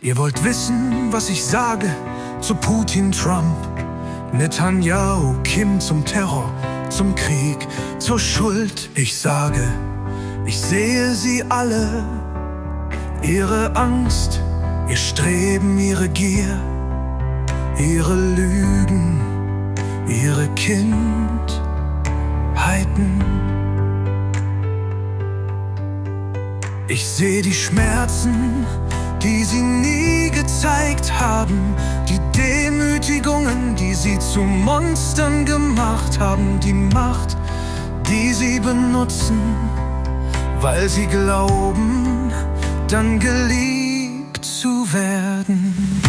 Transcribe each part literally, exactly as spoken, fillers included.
Ihr wollt wissen, was ich sage zu Putin, Trump, Netanyahu, Kim, zum Terror, zum Krieg, zur Schuld. Ich sage, ich sehe sie alle, ihre Angst, ihr Streben, ihre Gier, ihre Lügen, ihre Kindheiten. Ich sehe die Schmerzen, die sie nie gezeigt haben, die Demütigungen, die sie zu Monstern gemacht haben, die Macht, die sie benutzen, weil sie glauben, dann geliebt zu werden.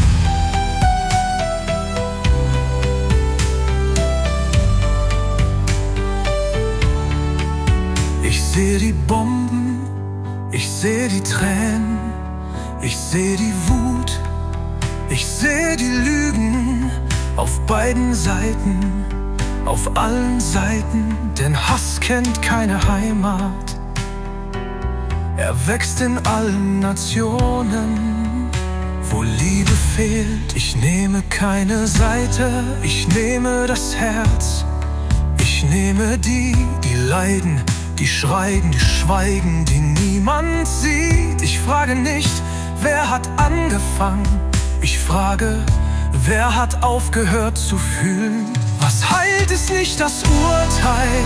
Ich sehe die Bomben, ich sehe die Tränen, ich sehe die Wut, ich sehe die Lügen auf beiden Seiten, auf allen Seiten, denn Hass kennt keine Heimat. Er wächst in allen Nationen, wo Liebe fehlt. Ich nehme keine Seite, ich nehme das Herz. Ich nehme die, die leiden, die schreien, die schweigen, die niemand sieht. Ich frage nicht, wer hat angefangen? Ich frage, wer hat aufgehört zu fühlen? Was heilt, ist nicht das Urteil.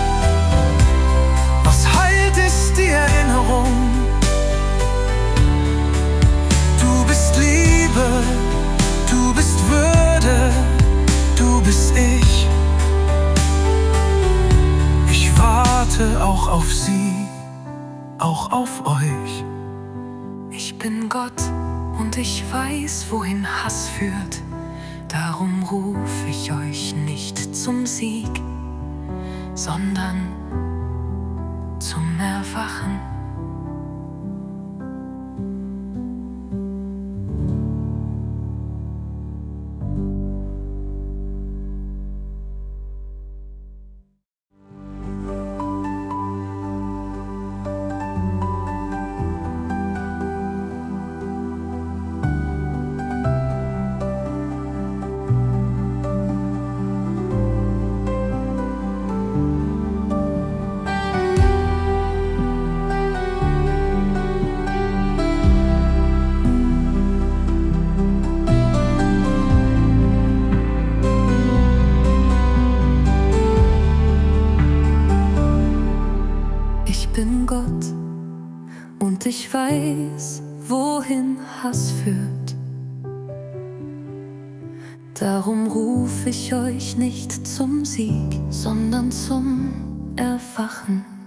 Was heilt, ist die Erinnerung. Du bist Liebe, du bist Würde, du bist ich. Ich warte auch auf sie, auch auf euch. Ich bin Gott und ich weiß, wohin Hass führt. Darum ruf ich euch nicht zum Sieg, sondern zum Erwachen. Ich bin Gott und ich weiß, wohin Hass führt. Darum ruf ich euch nicht zum Sieg, sondern zum Erwachen.